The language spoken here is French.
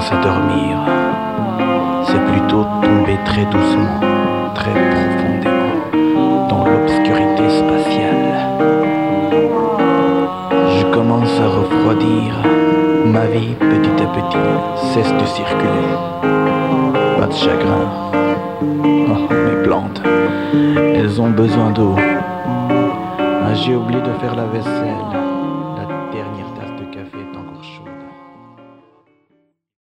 commence à dormir. C'est plutôt tomber très doucement, très profondément dans l'obscurité spatiale. Je commence à refroidir. Ma vie, petit à petit, cesse de circuler. Pas de chagrin. Oh, mes plantes, elles ont besoin d'eau. Ah, j'ai oublié de faire la vaisselle.